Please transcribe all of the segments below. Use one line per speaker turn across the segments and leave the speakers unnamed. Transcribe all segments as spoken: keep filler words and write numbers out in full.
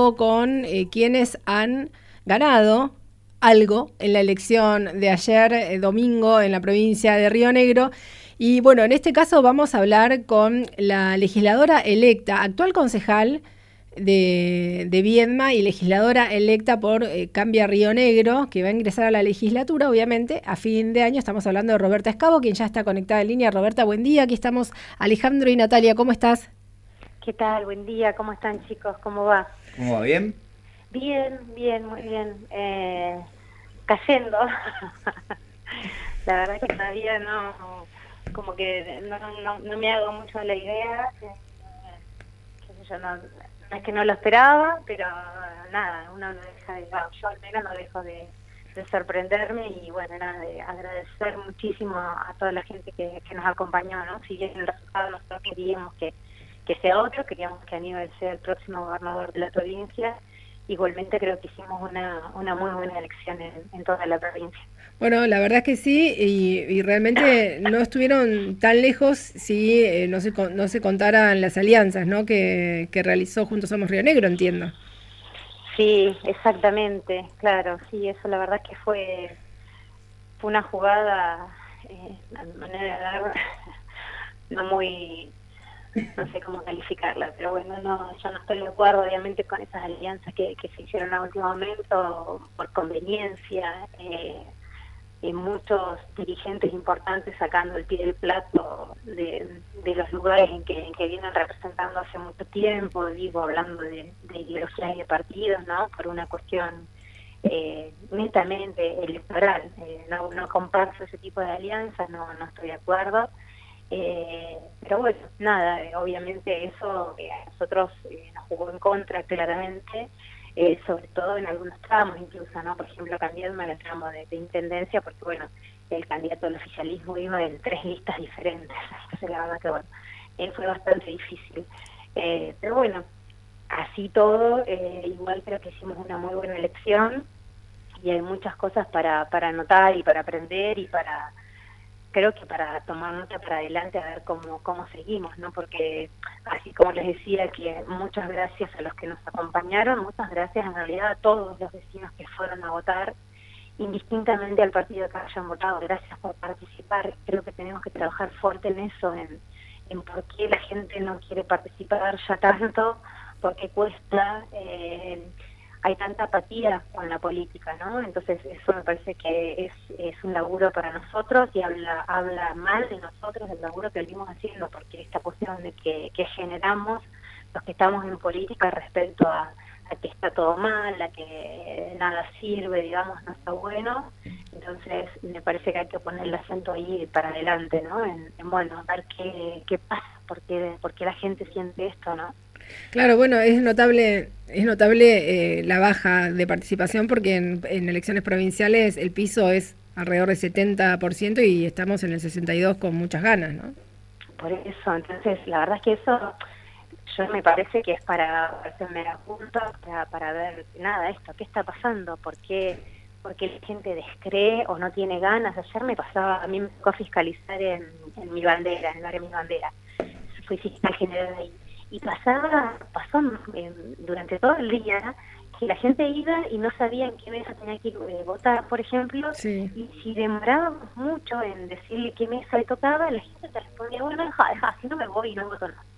poco con eh, quienes han ganado algo en la elección de ayer, eh, domingo, en la provincia de Río Negro. Y bueno, en este caso vamos a hablar con la legisladora electa, actual concejal de, de Viedma y legisladora electa por eh, Cambia Río Negro, que va a ingresar a la legislatura, obviamente, a fin de año. Estamos hablando de Roberta Escabo, quien ya está conectada en línea. Roberta, buen día. Aquí estamos Alejandro y Natalia. ¿Cómo estás?
¿Qué tal? Buen día. ¿Cómo están, chicos? ¿Cómo va?
¿Cómo va? ¿Bien?
Bien, bien, muy bien. Eh, cayendo. La verdad que todavía no, como que no, no, no me hago mucho la idea. Eh, qué sé yo, no, no es que no lo esperaba, pero nada, uno no deja de, no, yo al menos no dejo de, de sorprenderme y bueno, nada, de agradecer muchísimo a, a toda la gente que, que nos acompañó, ¿no? Si bien el resultado nosotros queríamos que, que sea otro, queríamos que Aníbal sea el próximo gobernador de la provincia. Igualmente creo que hicimos una, una muy buena elección en, en toda la provincia.
Bueno, la verdad es que sí, y, y realmente no estuvieron tan lejos si eh, no se no se contaran las alianzas, ¿no? que, que realizó Juntos Somos Río Negro, entiendo.
Sí, exactamente, claro, sí, eso la verdad que fue, fue una jugada, eh, de manera de dar, no muy... no sé cómo calificarla, pero bueno, no, yo no estoy de acuerdo obviamente con esas alianzas que, que se hicieron a último momento por conveniencia, eh, y muchos dirigentes importantes sacando el pie del plato de, de los lugares en que, en que vienen representando hace mucho tiempo, digo, hablando de, de ideologías y de partidos, ¿no? Por una cuestión eh, netamente electoral. Eh, no, no comparto ese tipo de alianzas, no, no estoy de acuerdo. Eh, pero bueno, nada, eh, obviamente eso eh, a nosotros eh, nos jugó en contra claramente, eh, sobre todo en algunos tramos incluso, ¿no? Por ejemplo, cambiando el tramo de, de intendencia, porque bueno, el candidato al oficialismo iba en tres listas diferentes, entonces la verdad que bueno, eh, fue bastante difícil. Eh, pero bueno, así todo, eh, igual creo que hicimos una muy buena elección y hay muchas cosas para, para anotar y para aprender y para... creo que para tomar nota para adelante a ver cómo cómo seguimos, ¿no? Porque así como les decía que muchas gracias a los que nos acompañaron, muchas gracias en realidad a todos los vecinos que fueron a votar, indistintamente al partido que hayan votado, gracias por participar. Creo que tenemos que trabajar fuerte en eso, en, en por qué la gente no quiere participar ya tanto, por qué cuesta... Eh, hay tanta apatía con la política, ¿no? Entonces eso me parece que es, es un laburo para nosotros y habla habla mal de nosotros, del laburo que venimos haciendo, porque esta cuestión de que, que generamos los que estamos en política respecto a, a que está todo mal, a que nada sirve, digamos, no está bueno. Entonces me parece que hay que poner el acento ahí para adelante, ¿no? En, en bueno, ver qué, qué pasa, por qué, por qué la gente siente esto, ¿no?
Claro, bueno, es notable, es notable eh, la baja de participación porque en, en elecciones provinciales el piso es alrededor del setenta por ciento y estamos en el sesenta y dos por ciento con muchas ganas, ¿no?
Por eso, entonces la verdad es que eso yo me parece que es para hacerme la punta, para, para ver nada esto, ¿qué está pasando? ¿Por qué, por qué la gente descree o no tiene ganas? Ayer me pasaba, a mí me tocó fiscalizar en, en mi bandera, en el área de mi bandera, fui fiscal general ahí. Y pasaba, pasó eh, durante todo el día que la gente iba y no sabía en qué mesa tenía que eh, votar, por ejemplo,
sí.
Y si demorábamos mucho en decirle qué mesa le tocaba, la gente te respondía, bueno, deja, deja, si no me voy y no voto nada.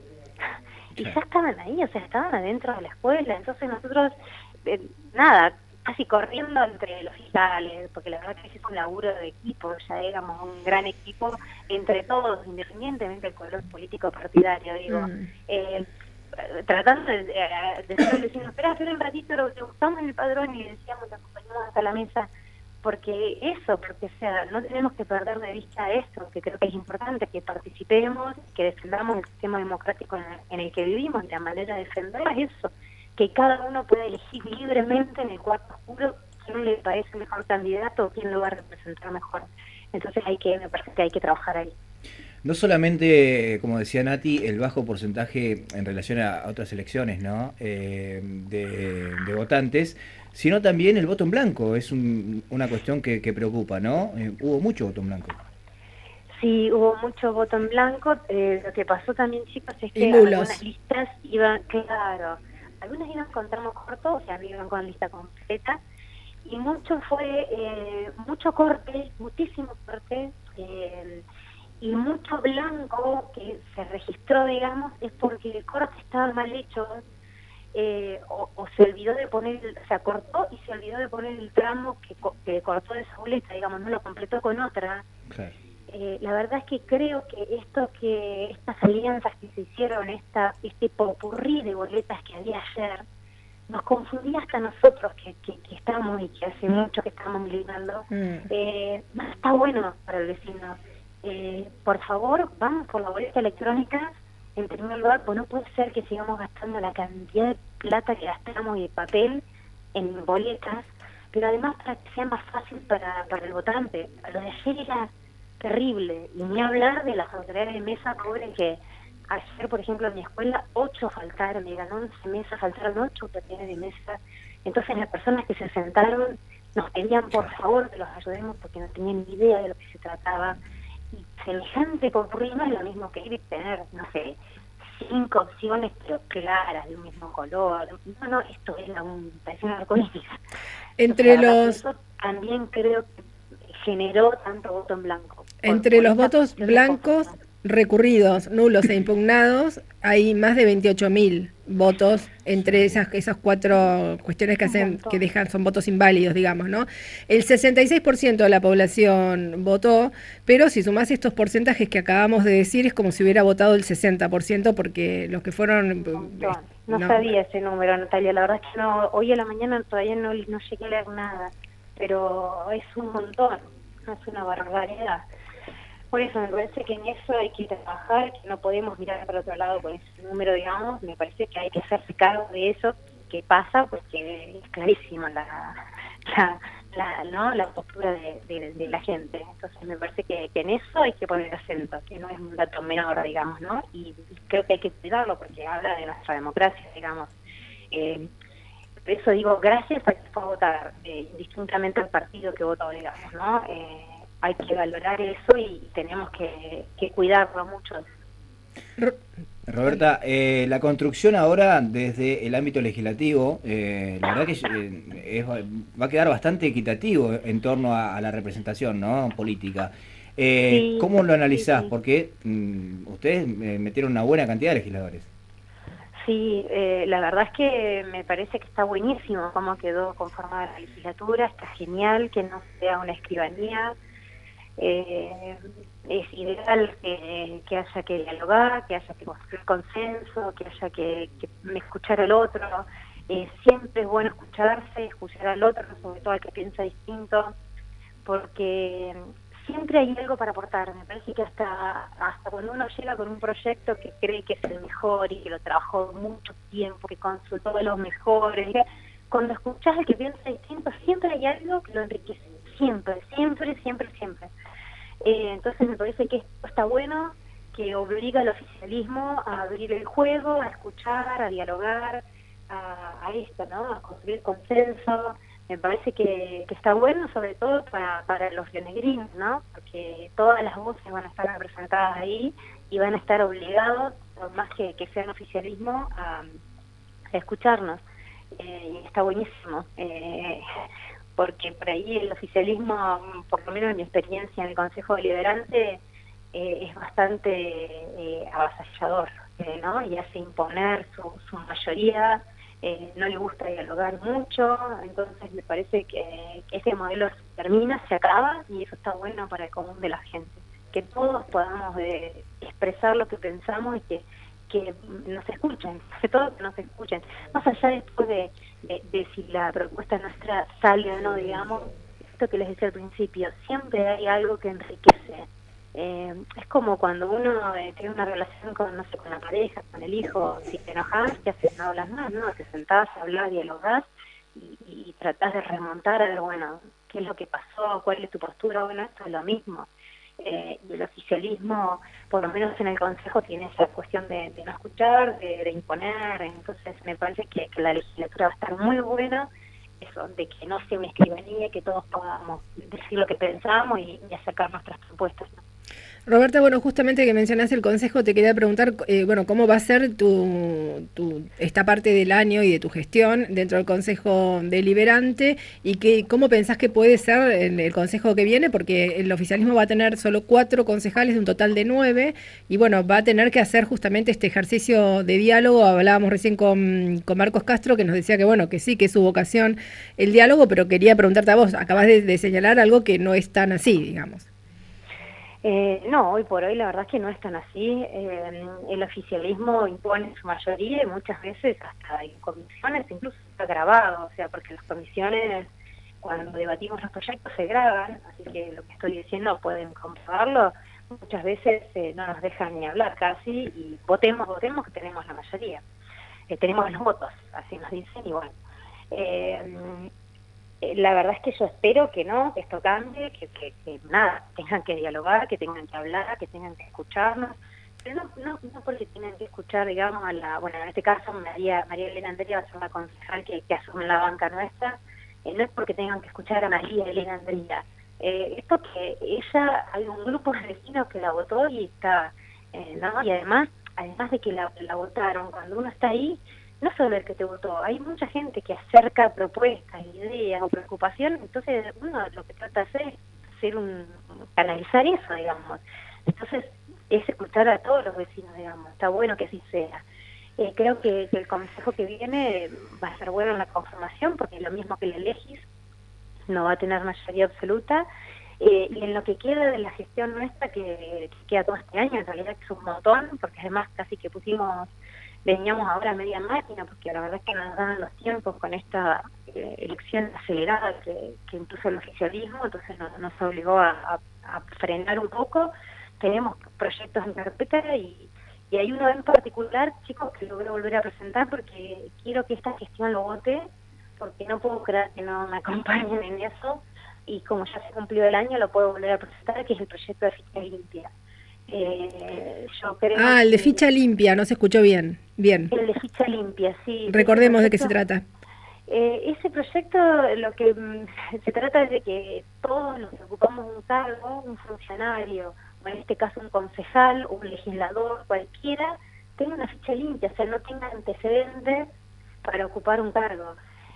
Y ya estaban ahí, o sea, estaban adentro de la escuela, entonces nosotros, eh, nada, casi corriendo entre los fiscales, porque la verdad que es un laburo de equipo, ya éramos un gran equipo entre todos, independientemente del color político partidario, digo,
Mm.
eh, tratando de, de, de decir, espera, espera un ratito, lo que buscamos en el padrón y decíamos, te acompañamos hasta la mesa, porque eso, porque o sea, no tenemos que perder de vista eso, que creo que es importante, que participemos, que defendamos el sistema democrático en el, en el que vivimos, y la manera de defenderlo es eso, que cada uno pueda elegir libremente en el cuarto oscuro quién le parece mejor candidato o quién lo va a representar mejor. Entonces hay que, me parece que hay que trabajar ahí.
No solamente, como decía Nati, el bajo porcentaje en relación a otras elecciones, ¿no? Eh, de, de votantes, sino también el voto en blanco. Es un, una cuestión que, que preocupa, ¿no? Eh, hubo mucho voto en blanco.
Sí, hubo mucho voto en blanco. Eh, lo que pasó también, chicos, es
Y
que
nulos.
algunas listas iban, claro, algunas iban con tramo corto, o sea, no iban con lista completa, y mucho fue, eh, mucho corte, muchísimo corte, eh, y mucho blanco que se registró, digamos, es porque el corte estaba mal hecho, eh, o, o se olvidó de poner, el, se acortó y se olvidó de poner el tramo que, que cortó de esa boleta, digamos, no lo completó con otra.
Claro.
Eh, la verdad es que creo que esto que estas alianzas que se hicieron, esta este popurrí de boletas que había ayer, nos confundía hasta nosotros que, que, que estamos y que hace mucho que estamos militando. Mm. Eh, no está bueno para el vecino. Eh, por favor, vamos por la boleta electrónica en primer lugar, pues no puede ser que sigamos gastando la cantidad de plata que gastamos y de papel en boletas, pero además para que sea más fácil para, para el votante. Lo de ayer era terrible, y ni hablar de las autoridades de mesa, pobre, que ayer, por ejemplo, en mi escuela, ocho faltaron, eran once mesas, faltaron ocho autoridades de mesa. Entonces las personas que se sentaron nos pedían por favor que los ayudemos porque no tenían ni idea de lo que se trataba. Y semejante popurrí no es lo mismo que ir y tener, no sé, cinco opciones pero claras, de un mismo color. No, no, esto es la un, parece una arcoíris.
Entre
Entonces,
los...
Eso también creo que generó tanto voto en blanco.
Entre por los votos blancos recurridos, nulos e impugnados, hay más de veintiocho mil votos entre esas esas cuatro cuestiones que hacen que dejan son votos inválidos, digamos, ¿no? El sesenta y seis por ciento de la población votó, pero si sumás estos porcentajes que acabamos de decir es como si hubiera votado el sesenta por ciento porque los que fueron
no, no, no sabía ese número, Natalia, la verdad es que no, hoy a la mañana todavía no, no llegué a leer nada, pero es un montón, es una barbaridad. Por eso me parece que en eso hay que trabajar, que no podemos mirar para otro lado con ese número, digamos. Me parece que hay que hacerse cargo de eso que pasa, porque es clarísimo la la, la, ¿no? la postura de, de, de la gente. Entonces me parece que, que en eso hay que poner acento, que no es un dato menor, digamos, ¿no? Y creo que hay que cuidarlo porque habla de nuestra democracia, digamos. Eh, por eso digo, gracias a que fue a votar, eh, indistintamente al partido que votó, digamos, ¿no? Eh, hay que valorar eso y tenemos que, que cuidarlo mucho.
Roberta, eh, la construcción ahora desde el ámbito legislativo, eh, la verdad que eh, es, va a quedar bastante equitativo en torno a, a la representación, ¿no? Política. Eh, sí, ¿Cómo lo analizás? Sí, sí. Porque mmm, ustedes metieron una buena cantidad de legisladores.
Sí, eh, la verdad es que me parece que está buenísimo cómo quedó conformada la legislatura, está genial que no sea una escribanía. Eh, es ideal que, que haya que dialogar, que haya que construir consenso, que haya que, que escuchar al otro. Eh, siempre es bueno escucharse, escuchar al otro, sobre todo al que piensa distinto, porque siempre hay algo para aportar. Me parece que hasta, hasta cuando uno llega con un proyecto que cree que es el mejor y que lo trabajó mucho tiempo, que consultó a los mejores, cuando escuchás al que piensa distinto, siempre hay algo que lo enriquece. Siempre, siempre, siempre, siempre. Eh, entonces me parece que esto está bueno, que obliga al oficialismo a abrir el juego, a escuchar, a dialogar, a, a esto, ¿no? A construir consenso. Me parece que, que está bueno, sobre todo para, para los rionegrinos, ¿no? Porque todas las voces van a estar representadas ahí y van a estar obligados, por más que, que sean oficialismo, a, a escucharnos. Eh, y está buenísimo. Eh, porque por ahí el oficialismo, por lo menos en mi experiencia en el Consejo Deliberante, eh, es bastante eh, avasallador, eh, ¿no? Y hace imponer su, su mayoría, eh, no le gusta dialogar mucho, entonces me parece que, que ese modelo termina, se acaba, y eso está bueno para el común de la gente, que todos podamos eh, expresar lo que pensamos y que que nos escuchen, sobre todo que nos escuchen, más allá después de, de, de si la propuesta nuestra sale o no, digamos, esto que les decía al principio, siempre hay algo que enriquece. Eh, es como cuando uno eh, tiene una relación con, no sé, con la pareja, con el hijo, si te enojas, ¿qué haces? No hablas más, ¿no? Te sentás, hablas, dialogás y, y tratás de remontar a ver, bueno, qué es lo que pasó, cuál es tu postura, bueno, esto es lo mismo. Eh, y el oficialismo, por lo menos en el Consejo, tiene esa cuestión de, de no escuchar, de, de imponer. Entonces me parece que, que la legislatura va a estar muy buena, eso, de que no sea una escribanía, que todos podamos decir lo que pensamos y, y sacar nuestras propuestas, ¿no?
Roberta, bueno, justamente que mencionaste el consejo, te quería preguntar, eh, bueno, ¿cómo va a ser tu, tu esta parte del año y de tu gestión dentro del Consejo Deliberante y que, cómo pensás que puede ser en el consejo que viene? Porque el oficialismo va a tener solo cuatro concejales de un total de nueve y, bueno, va a tener que hacer justamente este ejercicio de diálogo. Hablábamos recién con, con Marcos Castro, que nos decía que, bueno, que sí, que es su vocación el diálogo, pero quería preguntarte a vos, acabás de, de señalar algo que no es tan así, digamos.
Eh, no, hoy por hoy la verdad es que no es tan así. Eh, el oficialismo impone su mayoría y muchas veces hasta en comisiones incluso está grabado, o sea, porque las comisiones cuando debatimos los proyectos se graban, así que lo que estoy diciendo pueden comprobarlo. Muchas veces eh, no nos dejan ni hablar casi y votemos, votemos que tenemos la mayoría. Eh, tenemos los votos, así nos dicen y bueno. Eh, La verdad es que yo espero que no, que esto cambie, que, que, que nada, tengan que dialogar, que tengan que hablar, que tengan que escucharnos, pero no, no, no porque tengan que escuchar, digamos, a la, bueno, en este caso María María Elena Andría va a ser la concejal que, que asume la banca nuestra, eh, no es porque tengan que escuchar a María Elena Andría, eh, es porque ella, hay un grupo de vecinos que la votó y está, eh, ¿no? Y además, además de que la, la votaron, cuando uno está ahí, no solo el que te votó, hay mucha gente que acerca propuestas, ideas o preocupaciones, entonces uno lo que trata de hacer es hacer un, canalizar eso, digamos. Entonces es escuchar a todos los vecinos, digamos, está bueno que así sea. Eh, creo que, que el consejo que viene va a ser bueno en la conformación, porque es lo mismo que el Elegis, no va a tener mayoría absoluta, eh, y en lo que queda de la gestión nuestra, que, que queda todo este año, en realidad que es un montón, porque además casi que pusimos... veníamos ahora a media máquina, porque la verdad es que nos dan los tiempos con esta eh, elección acelerada que, que impuso el oficialismo, entonces nos, nos obligó a, a, a frenar un poco. Tenemos proyectos en carpeta y, y hay uno en particular, chicos, que lo voy a volver a presentar porque quiero que esta gestión lo vote, porque no puedo creer que no me acompañen en eso, y como ya se cumplió el año lo puedo volver a presentar, que es el proyecto de ficha limpia. Eh, yo creo
ah, el de ficha limpia, no se escuchó bien. Bien.
El de ficha limpia, sí.
Recordemos de qué se trata.
Eh, ese proyecto lo que mm, se trata es de que todos los que ocupamos un cargo, un funcionario, o en este caso un concejal, un legislador, cualquiera, tenga una ficha limpia, o sea, no tenga antecedentes para ocupar un cargo.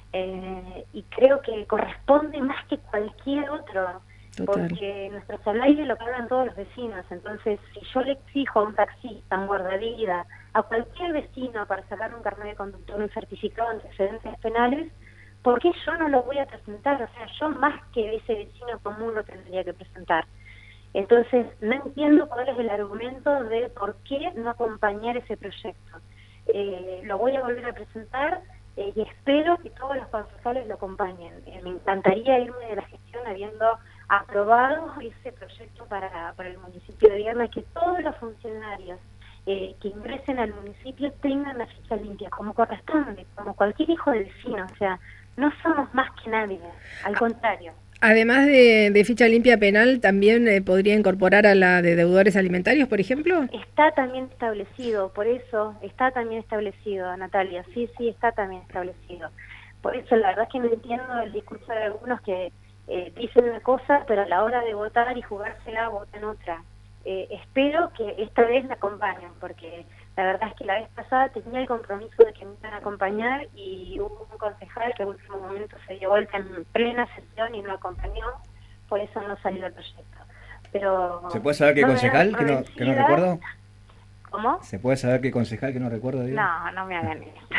Eh, y creo que corresponde más que cualquier otro. Total. Porque nuestro salario lo pagan todos los vecinos, entonces si yo le exijo a un taxista, a un guardavida, a cualquier vecino para sacar un carnet de conductor, un certificado de antecedentes penales, ¿por qué yo no lo voy a presentar? O sea, yo más que ese vecino común lo tendría que presentar. Entonces, no entiendo cuál es el argumento de por qué no acompañar ese proyecto. Eh, lo voy a volver a presentar eh, y espero que todos los concejales lo acompañen. Eh, me encantaría irme de la gestión habiendo aprobado ese proyecto para, para el municipio de Vierna, que todos los funcionarios eh, que ingresen al municipio tengan la ficha limpia, como corresponde, como cualquier hijo de vecino, o sea, no somos más que nadie, al contrario.
Además de, de ficha limpia penal, ¿también eh, podría incorporar a la de deudores alimentarios, por ejemplo?
Está también establecido, por eso, está también establecido, Natalia, sí, sí, está también establecido. Por eso la verdad es que no entiendo el discurso de algunos que Eh, dicen una cosa, pero a la hora de votar y jugársela votan otra. Eh, espero que esta vez me acompañen, porque la verdad es que la vez pasada tenía el compromiso de que me iban a acompañar y hubo un concejal que en último momento se dio vuelta en plena sesión y no acompañó, por eso no salió el proyecto. Pero
¿se puede saber qué no concejal que no, que no recuerdo?
¿Cómo?
¿Se puede saber qué concejal que no recuerdo? Digo?
No, no me hagan esto.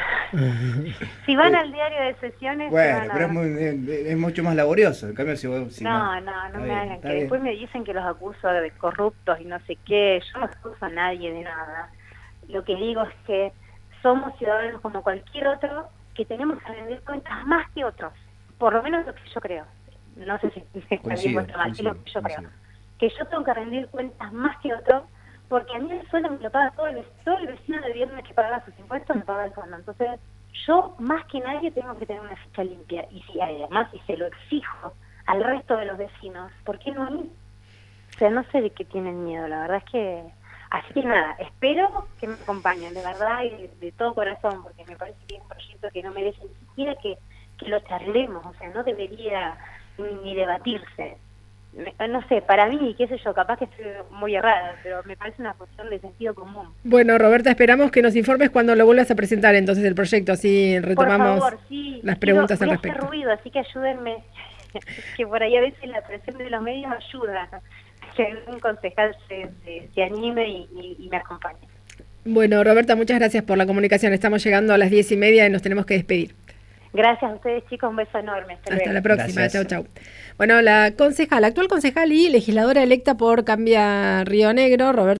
Si van al diario de sesiones...
Bueno,
van a...
pero es, muy, es, es mucho más laborioso. En cambio, si vos... Si
no, no, no, no me bien, hagan. Que bien. Después me dicen que los acuso de corruptos y no sé qué. Yo no acuso a nadie de nada. Lo que digo es que somos ciudadanos como cualquier otro, que tenemos que rendir cuentas más que otros. Por lo menos lo que yo creo. No sé si está bien o está mal, es lo que yo creo. Que yo tengo que rendir cuentas más que otros, porque a mí el sueldo me lo paga todo el, todo el vecino de viernes que paga sus impuestos, me paga el fondo. Entonces, yo más que nadie tengo que tener una ficha limpia. Y si además, si se lo exijo al resto de los vecinos, ¿por qué no a mí? O sea, no sé de qué tienen miedo, la verdad es que... Así que nada, espero que me acompañen, de verdad y de, de todo corazón, porque me parece que es un proyecto que no merece ni siquiera que, que lo charlemos, o sea, no debería ni, ni debatirse. no sé, para mí, qué sé yo, capaz que estoy muy errada, pero me parece una cuestión de sentido común.
Bueno, Roberta, esperamos que nos informes cuando lo vuelvas a presentar entonces el proyecto, así retomamos
por favor, sí,
las preguntas
quiero,
al
voy a
respecto.
hacer ruido, así que ayúdenme, que por ahí a veces la presión de los medios ayuda, que algún concejal se, se, se anime y, y, y me acompañe.
Bueno, Roberta, muchas gracias por la comunicación. Estamos llegando a las diez y media y nos tenemos que despedir.
Gracias a ustedes, chicos, un beso enorme. Hasta,
Hasta
luego.
la próxima.
Gracias.
Chau, chau. Bueno, la concejal, actual concejal y legisladora electa por Cambia Río Negro, Roberta